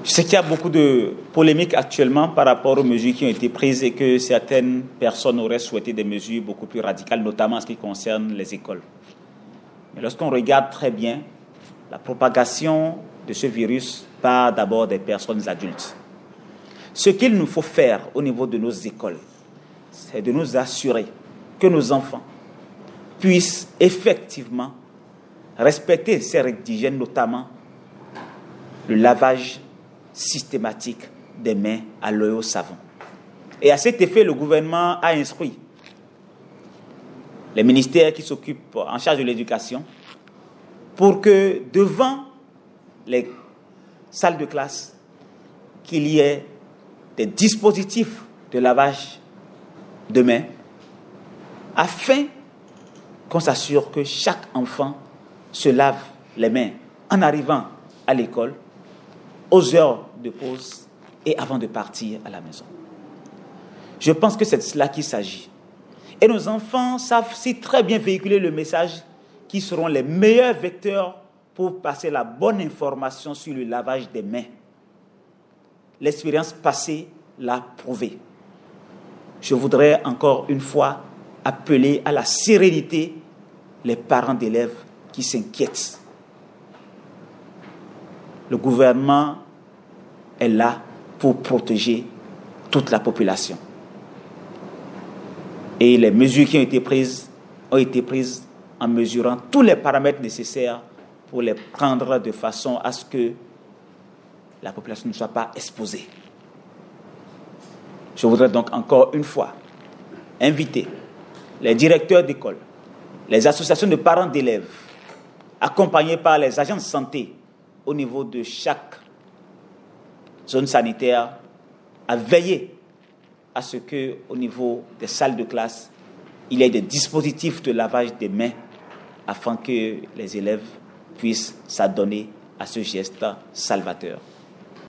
Je sais qu'il y a beaucoup de polémiques actuellement par rapport aux mesures qui ont été prises et que certaines personnes auraient souhaité des mesures beaucoup plus radicales, notamment en ce qui concerne les écoles. Mais lorsqu'on regarde très bien, la propagation de ce virus part d'abord des personnes adultes. Ce qu'il nous faut faire au niveau de nos écoles, c'est de nous assurer que nos enfants puissent effectivement respecter ces règles d'hygiène, notamment le lavage systématique des mains à l'eau et au savon. Et à cet effet, le gouvernement a instruit les ministères qui s'occupent en charge de l'éducation pour que devant les salles de classe, qu'il y ait des dispositifs de lavage de mains afin qu'on s'assure que chaque enfant se lave les mains en arrivant à l'école, aux heures de pause et avant de partir à la maison. Je pense que c'est de cela qu'il s'agit. Et nos enfants savent si très bien véhiculer le message qui seront les meilleurs vecteurs pour passer la bonne information sur le lavage des mains. L'expérience passée l'a prouvé. Je voudrais encore une fois appeler à la sérénité les parents d'élèves qui s'inquiètent. Le gouvernement est là pour protéger toute la population. Et les mesures qui ont été prises en mesurant tous les paramètres nécessaires pour les prendre de façon à ce que la population ne soit pas exposée. Je voudrais donc encore une fois inviter les directeurs d'école, les associations de parents d'élèves, accompagnés par les agents de santé au niveau de chaque zone sanitaire, à veiller à ce qu'au niveau des salles de classe, il y ait des dispositifs de lavage des mains afin que les élèves puissent s'adonner à ce geste salvateur.